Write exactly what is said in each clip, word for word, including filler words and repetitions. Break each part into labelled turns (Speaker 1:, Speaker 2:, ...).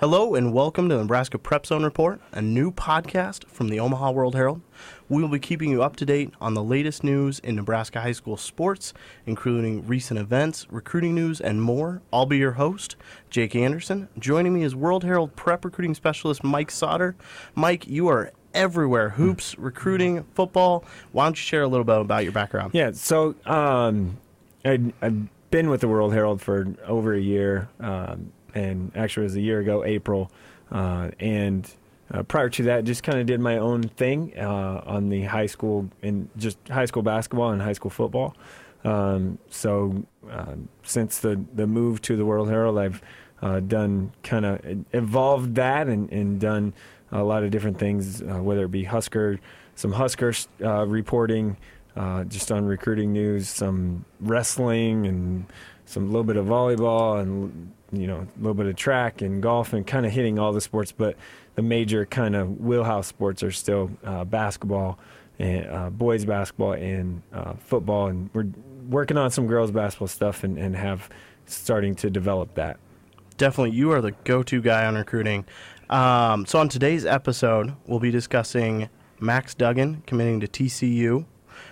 Speaker 1: Hello and welcome to the Nebraska Prep Zone Report, a new podcast from the Omaha World Herald. We will be keeping you up to date on the latest news in Nebraska high school sports, including recent events, recruiting news, and more. I'll be your host, Jake Anderson. Joining me is World Herald Prep Recruiting Specialist Mike Sauter. Mike, you are everywhere, hoops, recruiting, football. Why don't you share a little bit about your background?
Speaker 2: Yeah, so um, I, I've been with the World Herald for over a year. Um, and actually it was a year ago, April, uh, and uh, prior to that, just kind of did my own thing uh, on the high school, and just high school basketball and high school football. Um, so uh, since the, the move to the World Herald, I've uh, done kind of evolved that and, and done a lot of different things, uh, whether it be Husker, some Husker uh, reporting, uh, just on recruiting news, some wrestling, and some little bit of volleyball, and you know, a little bit of track and golf, and kind of hitting all the sports, but the major kind of wheelhouse sports are still uh, basketball, and uh, boys basketball, and uh, football, and we're working on some girls basketball stuff, and, and have starting to develop that.
Speaker 1: Definitely, you are the go-to guy on recruiting. Um, so on today's episode, we'll be discussing Max Duggan committing to T C U.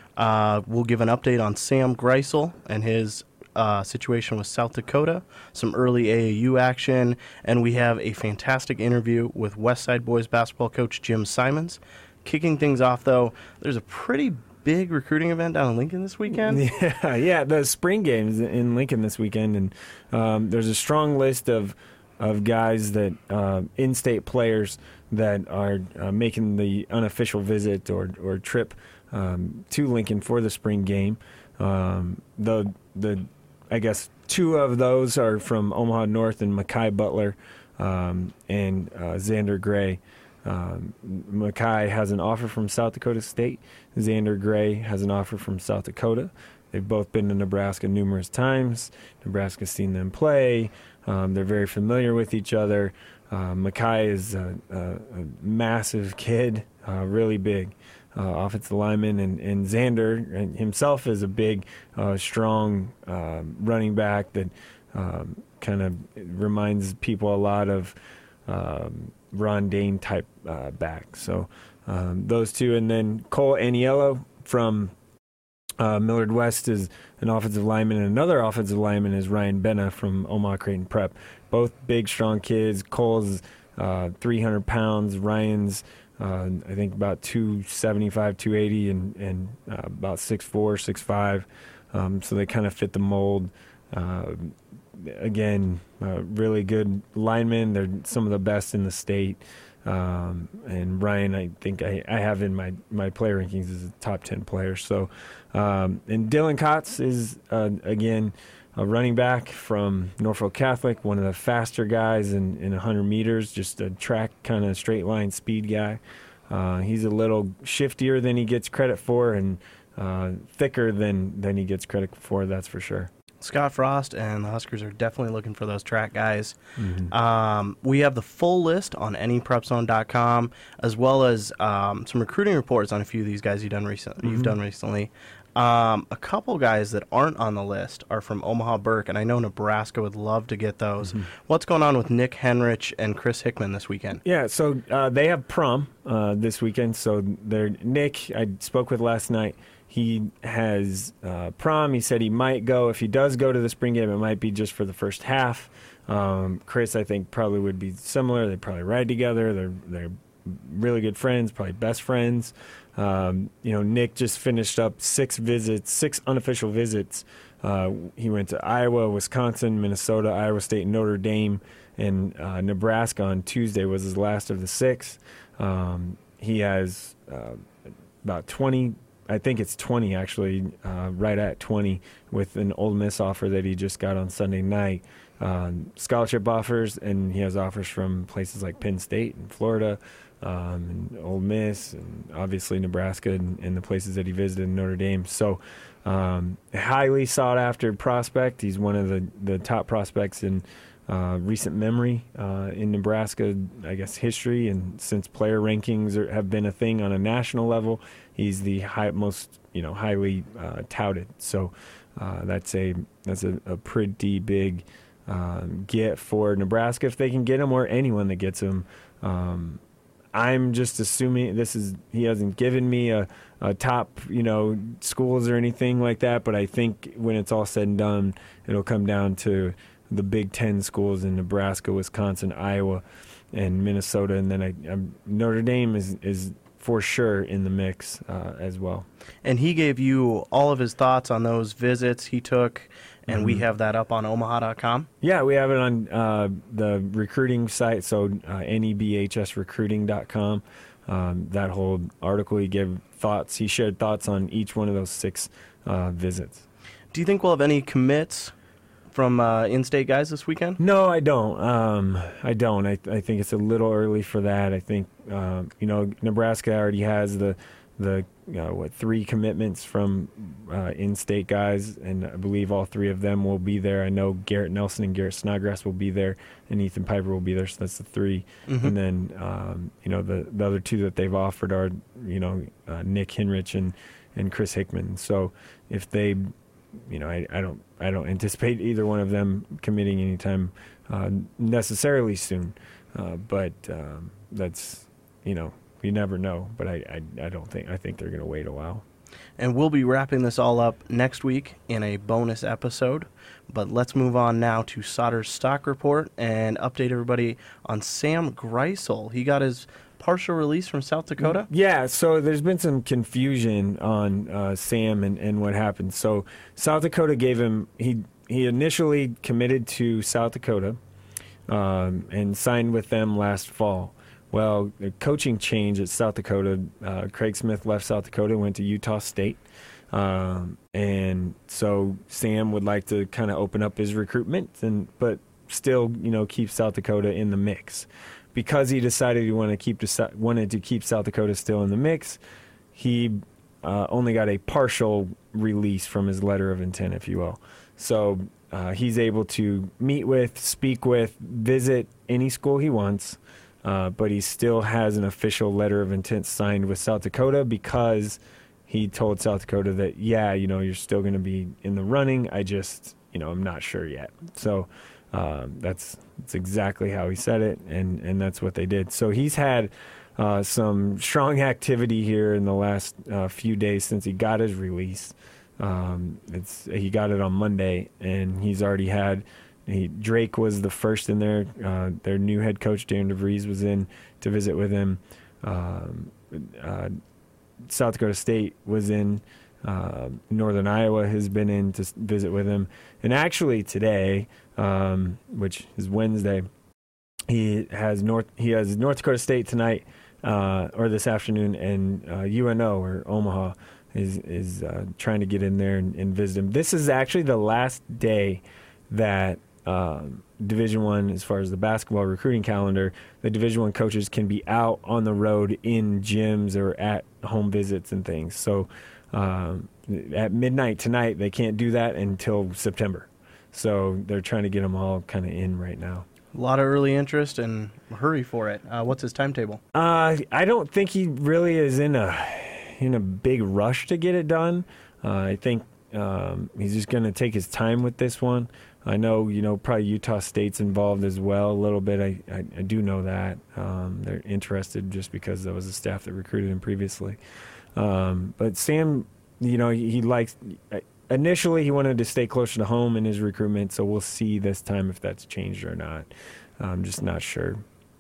Speaker 1: Uh, we'll give an update on Sam Greisel and his Uh, situation with South Dakota, some early A A U action, and we have a fantastic interview with Westside Boys basketball coach Jim Simons. Kicking things off, though, there's a pretty big recruiting event down in Lincoln this weekend.
Speaker 2: Yeah, yeah, the spring games in Lincoln this weekend, and um, there's a strong list of of guys that uh, in-state players that are uh, making the unofficial visit or or trip um, to Lincoln for the spring game. Um, the the I guess two of those are from Omaha North, and Makai Butler um, and uh, Xander Gray. Um, Makai has an offer from South Dakota State. Xander Gray has an offer from South Dakota. They've both been to Nebraska numerous times. Nebraska's seen them play. Um, they're very familiar with each other. Uh, Makai is a, a, a massive kid, uh, really big. Uh, offensive lineman, and, and Xander himself is a big, uh, strong uh, running back that um, kind of reminds people a lot of um, Ron Dane type uh, back. So um, those two, and then Cole Aniello from uh, Millard West is an offensive lineman, and another offensive lineman is Ryan Benna from Omaha Creighton Prep. Both big, strong kids. Cole's uh, three hundred pounds. Ryan's Uh, I think about two seventy-five, two eighty, and, and uh, about six four, six five. Um, so they kind of fit the mold. Uh, again, uh, really good linemen. They're some of the best in the state. Um, and Ryan, I think I, I have in my, my player rankings as a top ten player. So, um, and Dylan Kotz is, uh, again, a running back from Norfolk Catholic, one of the faster guys in, in one hundred meters, just a track kind of straight line speed guy. Uh, he's a little shiftier than he gets credit for, and uh, thicker than, than he gets credit for, that's for sure.
Speaker 1: Scott Frost and the Huskers are definitely looking for those track guys.
Speaker 2: Mm-hmm.
Speaker 1: Um, we have the full list on any prep zone dot com, as well as um, some recruiting reports on a few of these guys you've done, recent- mm-hmm. you've done recently. Um, a couple guys that aren't on the list are from Omaha Burke, and I know Nebraska would love to get those. Mm-hmm. What's going on with Nick Henrich and Chris Hickman this weekend?
Speaker 2: Yeah, so uh, they have prom uh, this weekend. So they're, Nick, I spoke with last night. He has uh, prom. He said he might go. If he does go to the spring game, it might be just for the first half. Um, Chris, I think, probably would be similar. They probably ride together. They're they're really good friends, probably best friends. Um, you know, Nick just finished up six visits, six unofficial visits. Uh, he went to Iowa, Wisconsin, Minnesota, Iowa State, Notre Dame, and uh, Nebraska on Tuesday was his last of the six. Um, he has uh, about twenty, I think it's twenty actually, uh, right at twenty, with an Ole Miss offer that he just got on Sunday night. Um, scholarship offers, and he has offers from places like Penn State and Florida, um, and Ole Miss, and obviously Nebraska, and, and the places that he visited in Notre Dame. So, um, highly sought after prospect. He's one of the, the top prospects in uh, recent memory uh, in Nebraska, I guess, history, and since player rankings are, have been a thing on a national level, he's the high, most you know highly uh, touted. So uh, that's a that's a, a pretty big um, get for Nebraska if they can get him, or anyone that gets him. Um, I'm just assuming this is he hasn't given me a, a top, you know, schools or anything like that, but I think when it's all said and done, it'll come down to the Big Ten schools in Nebraska, Wisconsin, Iowa, and Minnesota, and then I, I'm, Notre Dame is is for sure in the mix uh, as well.
Speaker 1: And he gave you all of his thoughts on those visits he took, and
Speaker 2: mm-hmm.
Speaker 1: we have that up on omaha dot com.
Speaker 2: Yeah, we have it on uh, the recruiting site, so uh, N E B H S recruiting dot com. Um, that whole article, he gave thoughts. He shared thoughts on each one of those six uh, visits.
Speaker 1: Do you think we'll have any commits from uh, in-state guys this weekend?
Speaker 2: No, I don't. Um, I don't. I, I think it's a little early for that. I think um, you know Nebraska already has the the you know, what three commitments from uh, in-state guys, and I believe all three of them will be there. I know Garrett Nelson and Garrett Snodgrass will be there, and Ethan Piper will be there. So that's the three. Mm-hmm. And then um, you know the the other two that they've offered are you know uh, Nick Hinrich and and Chris Hickman. So if they You know, I, I don't I don't anticipate either one of them committing anytime uh, necessarily soon, uh, but um, that's you know you never know. But I, I, I don't think I think they're going to wait a while.
Speaker 1: And we'll be wrapping this all up next week in a bonus episode. But let's move on now to Sauter's stock report and update everybody on Sam Greisel. He got his partial release from South Dakota?
Speaker 2: Yeah, so there's been some confusion on uh, Sam and, and what happened. So South Dakota gave him, he he initially committed to South Dakota um, and signed with them last fall. Well, the coaching change at South Dakota, uh, Craig Smith left South Dakota, went to Utah State. Um, and so Sam would like to kind of open up his recruitment, and but still, you know, keep South Dakota in the mix. Because he decided he wanted to keep wanted to keep South Dakota still in the mix, he uh, only got a partial release from his letter of intent, if you will. So uh, he's able to meet with, speak with, visit any school he wants, uh, but he still has an official letter of intent signed with South Dakota because he told South Dakota that, yeah, you know, you're still going to be in the running. I just, you know, I'm not sure yet. So Um, that's that's exactly how he said it, and, and that's what they did. So he's had uh, some strong activity here in the last uh, few days since he got his release. Um, it's he got it on Monday, and he's already had. He, Drake was the first in there. Uh, their new head coach, Darren DeVries, was in to visit with him. Um, uh, South Dakota State was in. Uh, Northern Iowa has been in to visit with him, and actually today, um, which is Wednesday, he has North he has North Dakota State tonight uh, or this afternoon, and uh, U N O or Omaha is is uh, trying to get in there and, and visit him. This is actually the last day that um, Division One, as far as the basketball recruiting calendar, the Division One coaches can be out on the road in gyms or at home visits and things. So. Um, at midnight tonight, they can't do that until September. So they're trying to get them all kind of in right now.
Speaker 1: A lot of early interest and hurry for it. Uh, what's his timetable?
Speaker 2: Uh, I don't think he really is in a in a big rush to get it done. Uh, I think um, he's just going to take his time with this one. I know, you know, probably Utah State's involved as well a little bit. I, I, I do know that. Um, they're interested just because that was the staff that recruited him previously. Um, but Sam, you know, he, he likes, initially he wanted to stay closer to home in his recruitment, so we'll see this time if that's changed or not. I'm just not sure.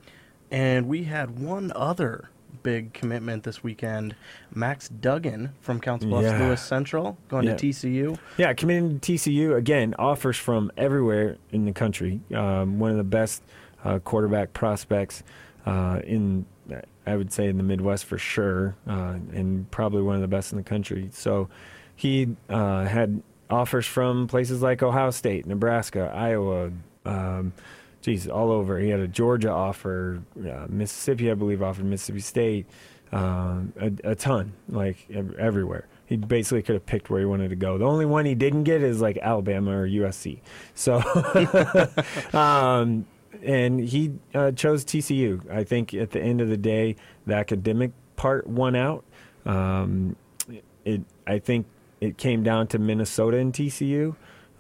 Speaker 1: And we had one other big commitment this weekend, Max Duggan from Council Bluffs
Speaker 2: yeah.
Speaker 1: Lewis Central, going
Speaker 2: yeah.
Speaker 1: to T C U.
Speaker 2: Yeah, committing to T C U, again, offers from everywhere in the country. Um, one of the best uh, quarterback prospects uh, in I would say in the Midwest for sure, uh, and probably one of the best in the country. So he uh, had offers from places like Ohio State, Nebraska, Iowa, um, geez, all over. He had a Georgia offer, uh, Mississippi, I believe, offered Mississippi State, um, a, a ton, like ev- everywhere. He basically could have picked where he wanted to go. The only one he didn't get is like Alabama or U S C. So, um, and he uh, chose T C U. I think at the end of the day, the academic part won out. Um, it, I think it came down to Minnesota and T C U.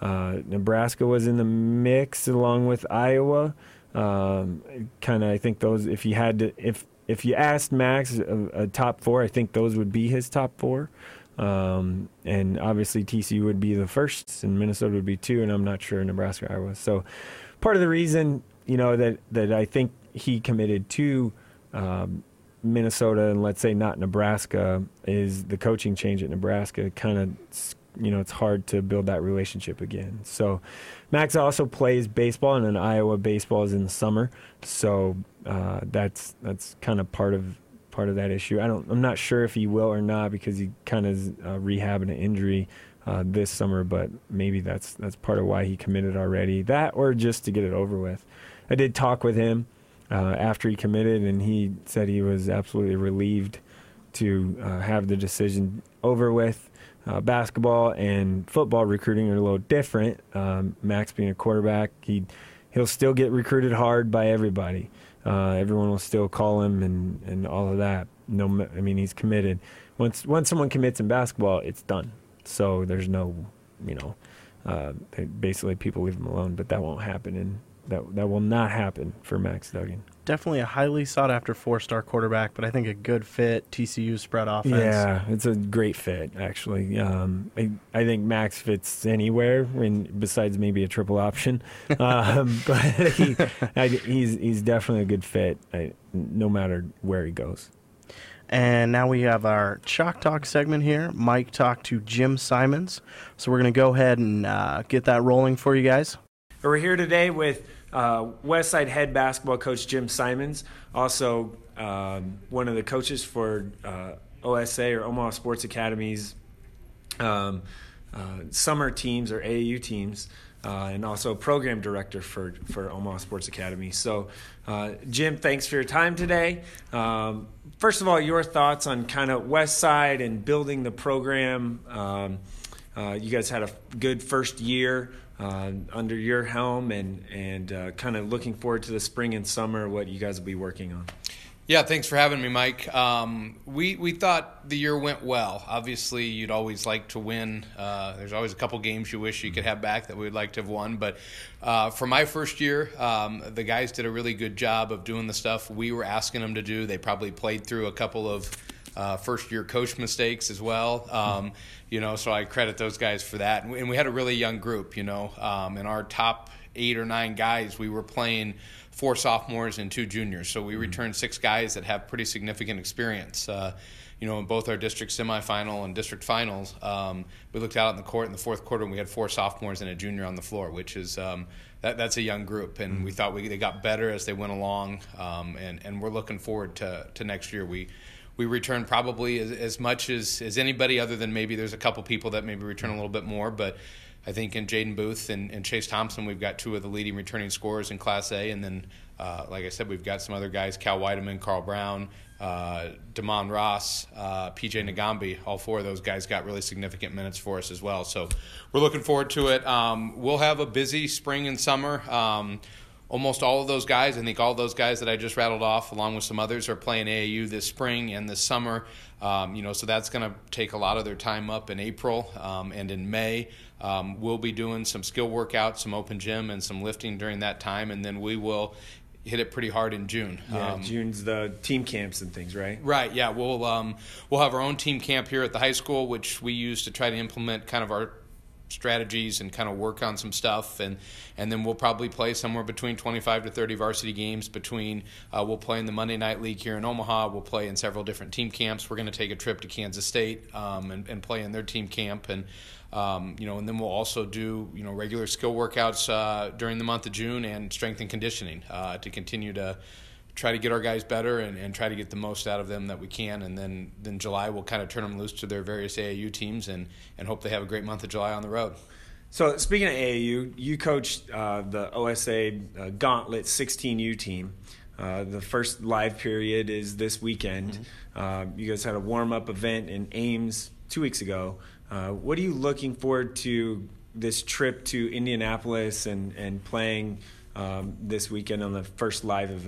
Speaker 2: Uh, Nebraska was in the mix along with Iowa. Um, kind of, I think those. If you had to, if if you asked Max a, a top four, I think those would be his top four. Um, and obviously T C U would be the first, and Minnesota would be two, and I'm not sure Nebraska or Iowa. So part of the reason, you know, that that I think he committed to um, Minnesota and let's say not Nebraska is the coaching change at Nebraska. Kind of, you know, it's hard to build that relationship again. So Max also plays baseball, and then Iowa baseball is in the summer. So uh, that's that's kind of part of part of that issue. I don't. I'm not sure if he will or not because he kind of is uh, rehabbing an injury uh, this summer. But maybe that's that's part of why he committed already. That or just to get it over with. I did talk with him uh, after he committed, and he said he was absolutely relieved to uh, have the decision over with. Uh, basketball and football recruiting are a little different. Um, Max being a quarterback, he he'll still get recruited hard by everybody. Uh, everyone will still call him and, and all of that. No, I mean he's committed. Once once someone commits in basketball, it's done. So there's no, you know, uh, basically people leave him alone. But that won't happen, and that that will not happen for Max Duggan.
Speaker 1: Definitely a highly sought-after four-star quarterback, but I think a good fit, T C U spread offense.
Speaker 2: Yeah, it's a great fit, actually. Um, I, I think Max fits anywhere, and besides maybe a triple option. Um, but he, I, he's he's definitely a good fit, I, no matter where he goes.
Speaker 1: And now we have our Chalk Talk segment here. Mike talked to Jim Simons. So we're going to go ahead and uh, get that rolling for you guys.
Speaker 2: We're here today with Uh, Westside head basketball coach Jim Simons, also um, one of the coaches for uh, O S A or Omaha Sports Academy's um, uh, summer teams or A A U teams, uh, and also program director for, for Omaha Sports Academy. So, uh, Jim, thanks for your time today. Um, first of all, your thoughts on kind of Westside and building the program. Um, uh, you guys had a good first year Uh, under your helm, and and uh, kind of looking forward to the spring and summer, what you guys will be working on.
Speaker 3: Yeah, thanks for having me, Mike. Um, we we thought the year went well. Obviously, you'd always like to win. Uh, there's always a couple games you wish you could have back that we'd like to have won. But uh, for my first year, um, the guys did a really good job of doing the stuff we were asking them to do. They probably played through a couple of Uh, first-year coach mistakes as well, um, you know, so I credit those guys for that. And we, and we had a really young group, you know, um, and our top eight or nine guys, we were playing four sophomores and two juniors. So we returned six guys that have pretty significant experience. Uh, you know, in both our district semifinal and district finals, um, we looked out in the court in the fourth quarter and we had four sophomores and a junior on the floor, which is um, that, that's a young group. And mm-hmm. we thought we, they got better as they went along, um, and, and we're looking forward to, to next year. We We return probably as, as much as, as anybody, other than maybe there's a couple people that maybe return a little bit more. But I think in Jaden Booth and, and Chase Thompson, we've got two of the leading returning scorers in Class A. And then, uh, like I said, we've got some other guys, Cal Weideman, Carl Brown, uh, Damon Ross, uh, P J Nagambi. All four of those guys got really significant minutes for us as well. So we're looking forward to it. Um, we'll have a busy spring and summer. Um, Almost all of those guys, I think all of those guys that I just rattled off, along with some others, are playing A A U this spring and this summer. Um, you know, so that's going to take a lot of their time up in April um, and in May. Um, we'll be doing some skill workouts, some open gym, and some lifting during that time, and then we will hit it pretty hard in June.
Speaker 2: Yeah,
Speaker 3: um,
Speaker 2: June's the team camps and things, right?
Speaker 3: Right. Yeah, we'll um, we'll have our own team camp here at the high school, which we use to try to implement kind of our strategies and kind of work on some stuff, and and then we'll probably play somewhere between twenty-five to thirty varsity games between uh, we'll play in the Monday Night League here in Omaha. We'll play in several different team camps. We're going to take a trip to Kansas State um, and, and play in their team camp, and um, you know, and then we'll also do you know regular skill workouts uh, during the month of June and strength and conditioning uh, to continue to try to get our guys better and, and try to get the most out of them that we can. And then, then July we'll kind of turn them loose to their various A A U teams and, and hope they have a great month of July on the road.
Speaker 2: So speaking of A A U, you coached uh, the O S A uh, Gauntlet sixteen U team. Uh, the first live period is this weekend. Mm-hmm. Uh, you guys had a warm-up event in Ames two weeks ago. Uh, what are you looking forward to this trip to Indianapolis and, and playing um, this weekend on the first live event?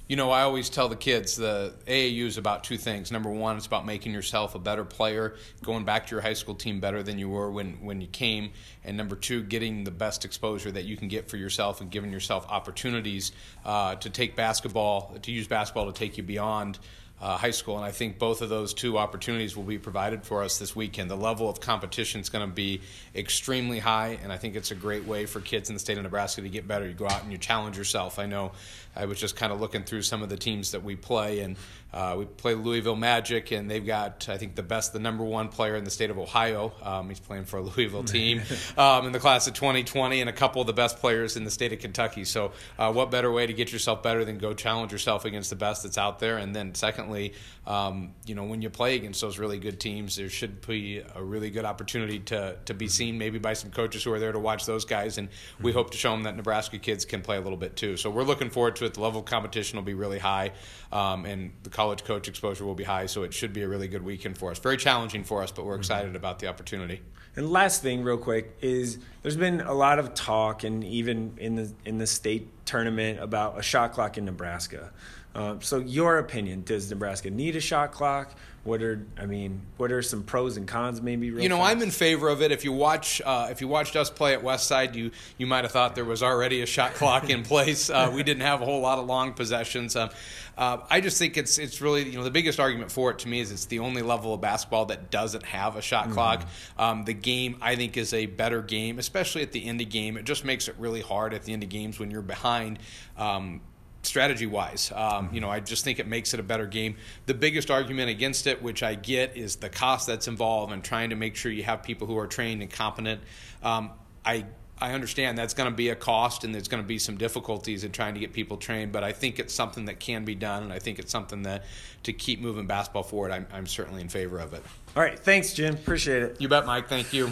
Speaker 3: You know, I always tell the kids the A A U is about two things. Number one, it's about making yourself a better player, going back to your high school team better than you were when, when you came. And number two, getting the best exposure that you can get for yourself and giving yourself opportunities uh, to take basketball, to use basketball to take you beyond Uh, high school, and I think both of those two opportunities will be provided for us this weekend. The level of competition is going to be extremely high, and I think it's a great way for kids in the state of Nebraska to get better. You go out and you challenge yourself. I know I was just kind of looking through some of the teams that we play, and uh, we play Louisville Magic, and they've got, I think, the best, the number one player in the state of Ohio. Um, he's playing for a Louisville team um, in the class of twenty twenty, and a couple of the best players in the state of Kentucky. So uh, what better way to get yourself better than go challenge yourself against the best that's out there? And then secondly, Um, you know, when you play against those really good teams, there should be a really good opportunity to to be seen maybe by some coaches who are there to watch those guys, and we hope to show them that Nebraska kids can play a little bit too. So we're looking forward to it. The level of competition will be really high, um, and the college coach exposure will be high, so it should be a really good weekend for us. Very challenging for us, but we're excited about the opportunity.
Speaker 2: And last thing, real quick, is there's been a lot of talk, and even in the in the state tournament, about a shot clock in Nebraska. Uh, so, your opinion: does Nebraska need a shot clock? What are I mean? What are some pros and cons? Maybe real
Speaker 3: you know,
Speaker 2: fast?
Speaker 3: I'm in favor of it. If you watch, uh, if you watched us play at Westside, you you might have thought there was already a shot clock in place. Uh, we didn't have a whole lot of long possessions. Um, uh, I just think it's it's really, you know, the biggest argument for it to me is it's the only level of basketball that doesn't have a shot mm-hmm. clock. Um, the game, I think, is a better game, especially at the end of game. It just makes it really hard at the end of games when you're behind. Um, strategy-wise. Um, you know, I just think it makes it a better game. The biggest argument against it, which I get, is the cost that's involved in trying to make sure you have people who are trained and competent. Um, I I understand that's going to be a cost, and there's going to be some difficulties in trying to get people trained, but I think it's something that can be done, and I think it's something that to keep moving basketball forward, I'm, I'm certainly in favor of it.
Speaker 2: All right. Thanks, Jim. Appreciate it.
Speaker 3: You bet, Mike. Thank you.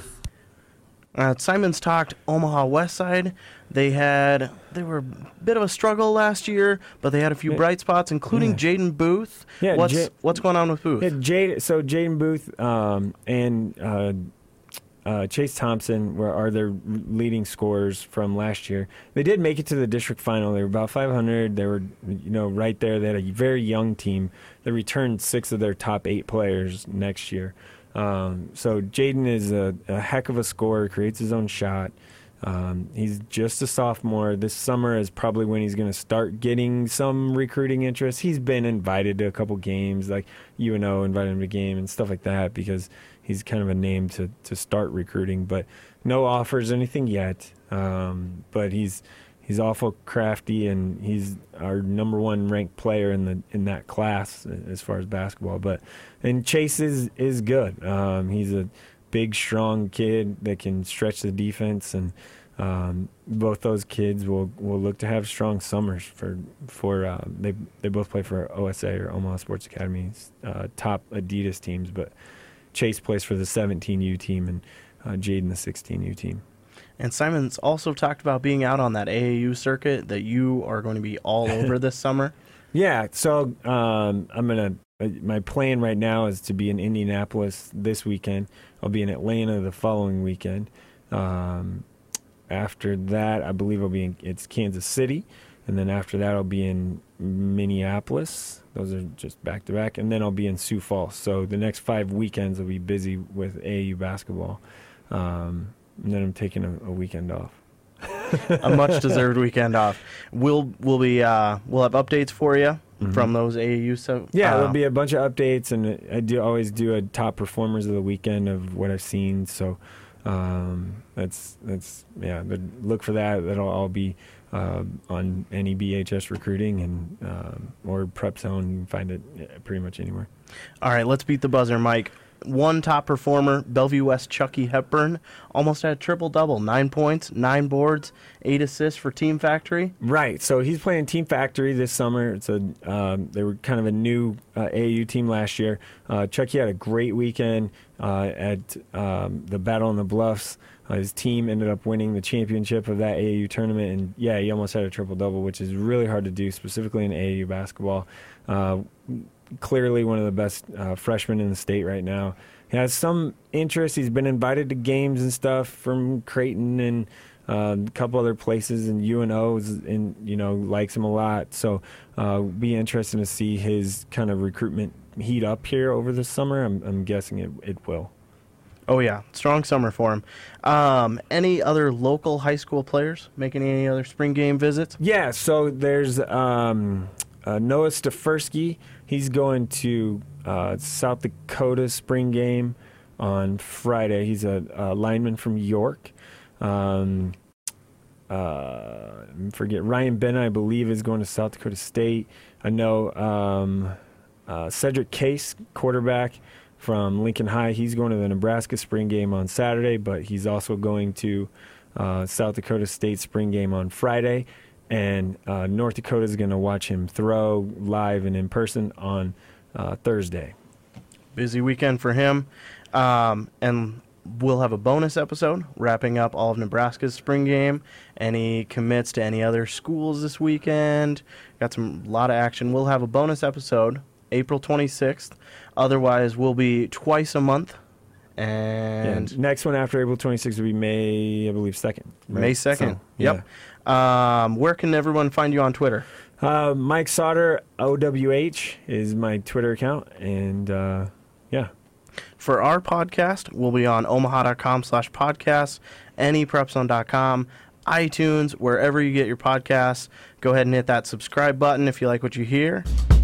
Speaker 1: Uh, Simons talked Omaha West Side. They had they were a bit of a struggle last year, but they had a few yeah. bright spots, including yeah. Jaden Booth.
Speaker 2: Yeah,
Speaker 1: what's
Speaker 2: J-
Speaker 1: what's going on with Booth?
Speaker 2: Yeah, Jade. So Jaden Booth um, and uh, uh, Chase Thompson were are their leading scorers from last year. They did make it to the district final. They were about five hundred. They were you know right there. They had a very young team. They returned six of their top eight players next year. Um, so Jaden is a, a heck of a scorer, creates his own shot. Um, he's just a sophomore. This summer is probably when he's going to start getting some recruiting interest. He's been invited to a couple games, like U N O invited him to a game and stuff like that, because he's kind of a name to, to start recruiting. But no offers, anything yet. Um, but he's he's awful crafty, and he's our number one ranked player in the in that class as far as basketball. But and Chase is is good. Um, he's a big, strong kid that can stretch the defense, and um, both those kids will, will look to have strong summers. For for uh, they they both play for O S A, or Omaha Sports Academy's uh, top Adidas teams. But Chase plays for the seventeen U team, and uh, Jaden the sixteen U team.
Speaker 1: And Simons also talked about being out on that A A U circuit, that you are going to be all over this summer.
Speaker 2: Yeah, so um, I'm gonna. My plan right now is to be in Indianapolis this weekend. I'll be in Atlanta the following weekend. Um, after that, I believe I'll be in it's Kansas City, and then after that, I'll be in Minneapolis. Those are just back to back, and then I'll be in Sioux Falls. So the next five weekends will be busy with A A U basketball, um, and then I'm taking a, a weekend off.
Speaker 1: A much deserved weekend off. We'll we'll be uh, we'll have updates for you. Mm-hmm. From those A A U, so
Speaker 2: yeah,
Speaker 1: uh,
Speaker 2: there'll be a bunch of updates, and I do always do a top performers of the weekend of what I've seen. So um, that's that's yeah, but look for that. That'll all be uh, on any B H S recruiting and um, or Prep Zone. You can find it pretty much anywhere.
Speaker 1: All right, let's beat the buzzer, Mike. One top performer, Bellevue West Chucky Hepburn, almost had a triple-double, nine points, nine boards, eight assists for Team Factory.
Speaker 2: Right, so he's playing Team Factory this summer. It's a um, they were kind of a new uh, A A U team last year. Uh, Chucky had a great weekend uh, at um, the Battle on the Bluffs. Uh, his team ended up winning the championship of that A A U tournament, and yeah, he almost had a triple-double, which is really hard to do, specifically in A A U basketball. Uh, Clearly one of the best uh, freshmen in the state right now. He has some interest. He's been invited to games and stuff from Creighton and uh, a couple other places, and U N O is in, you know, likes him a lot. So uh, be interesting to see his kind of recruitment heat up here over the summer. I'm, I'm guessing it, it will.
Speaker 1: Oh, yeah. Strong summer for him. Um, any other local high school players making any other spring game visits?
Speaker 2: Yeah, so there's um, uh, Noah Stefersky. He's going to uh, South Dakota spring game on Friday. He's a, a lineman from York. Um, uh, forget Ryan Bennett, I believe, is going to South Dakota State. I know um, uh, Cedric Case, quarterback from Lincoln High, he's going to the Nebraska spring game on Saturday, but he's also going to uh, South Dakota State spring game on Friday, and uh, North Dakota is going to watch him throw live and in person on uh, Thursday.
Speaker 1: Busy weekend for him, um, and we'll have a bonus episode wrapping up all of Nebraska's spring game. Any commits to any other schools this weekend? Got some lot of action. We'll have a bonus episode April twenty-sixth. Otherwise, we'll be twice a month. And
Speaker 2: yeah, next one after April twenty-sixth will be May, I believe, second. Right?
Speaker 1: May second.
Speaker 2: So,
Speaker 1: yep.
Speaker 2: Yeah.
Speaker 1: Um, where can everyone find you on Twitter?
Speaker 2: Uh, Mike Sauter, O W H, is my Twitter account. And, uh, yeah.
Speaker 1: For our podcast, we'll be on omaha.com slash podcasts, neprepzone dot com, iTunes, wherever you get your podcasts. Go ahead and hit that subscribe button if you like what you hear.